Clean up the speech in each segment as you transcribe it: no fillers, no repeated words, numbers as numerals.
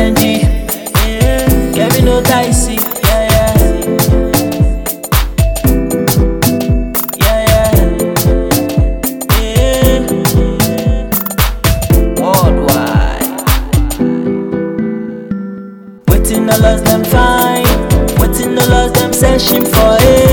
Benji, Kevin Otaisi, worldwide. Waiting the lost them find, waiting the lost them searching for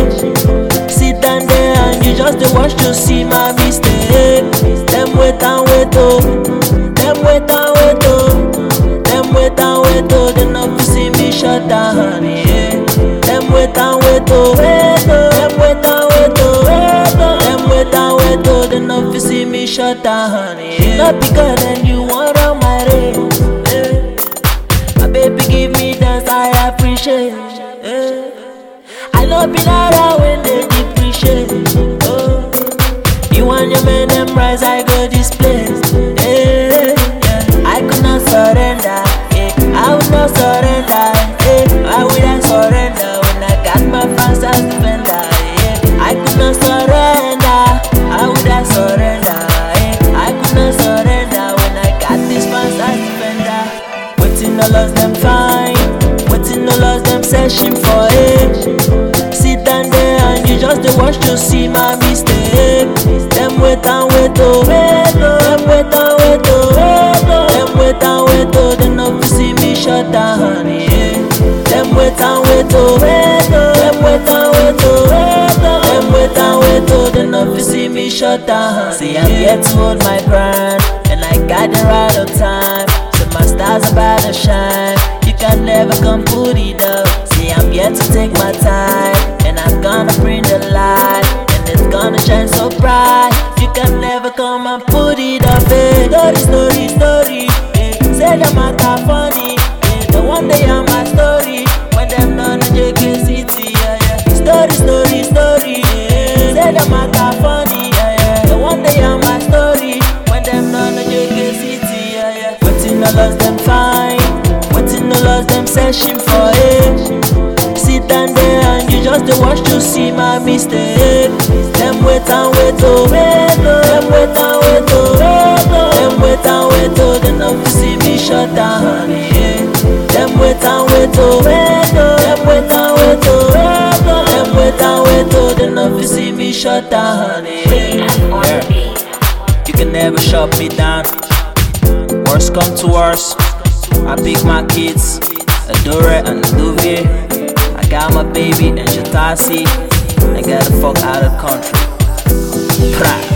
it. Sit down there and you just watch to see my mistake. Them wait and wait oh, them wait and wait oh, them wait and wait oh. They not to see me shut down, yeah. Them wait and wait oh, them wait and wait oh, them wait and wait oh. They not to see me shut down, yeah. Not because then you want on my race, yeah. My baby give me dance, I appreciate, yeah. I know be around when they depreciate, oh. You and your man them rise, I go display, yeah, yeah. I could not surrender, yeah. I would not surrender, yeah. Why would I surrender when I got my fans as defender, yeah. I could not surrender, how would I surrender, yeah. I could not surrender when I got these fans as defender. Waiting the lost them find, waiting the lost them searching for it. Sit down there and you just watch to see my mistake. Them wait and wait oh, them wait and wait oh, them wait and wait oh. They not to see me shut down, yeah. Them wait and wait oh, them wait and wait oh, them wait and wait oh. They not to see me shut down. See I'm here to hold my brand, and I got the right on time. So my stars about to shine. You can never come put it up. See I'm here to take my time, and I'm gonna bring the light, and it's gonna shine so bright. You can never come and put it up, eh. Story, story, story, eh. Say the matter funny, eh. The one day on my story, when them done in JK City, yeah, yeah. Story, story, story, eh. Say the matter funny, yeah, yeah. The one day on my story, when them done in JK City, yeah, yeah. Waiting the lost them find, waiting the lost them searching for it. Sit down there and you just watch to see my mistake. Them wait and wait oh, them wait and wait oh, them wait and wait oh. They not to see me shut down, yeah. Them wait and wait oh, them wait and wait oh, them wait and wait oh. They not to see me shut down, yeah. You can never shut me down. Worst come to worst, I pick my kids, Adore and Aduvier. I got my baby and Shatasi. I got the fuck out of the country.